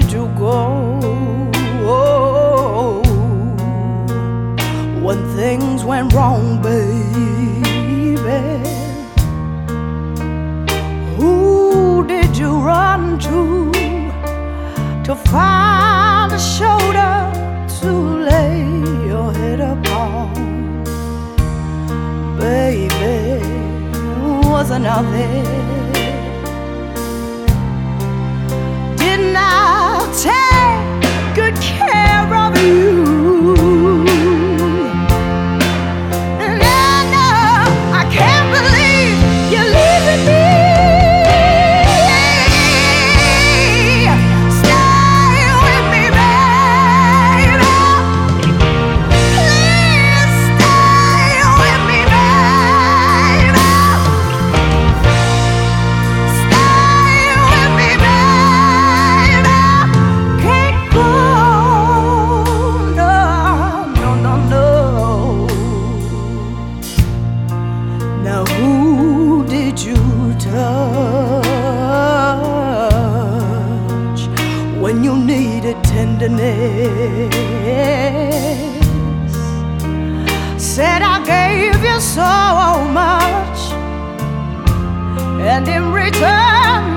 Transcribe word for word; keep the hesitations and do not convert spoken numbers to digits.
to go when things went wrong, baby? Who did you run to to find a shoulder to lay your head upon? Baby, wasn't I there? Didn't I take good care of you? And I know I can't believe you're leaving me. When you needed tenderness, said I gave you so much, and in return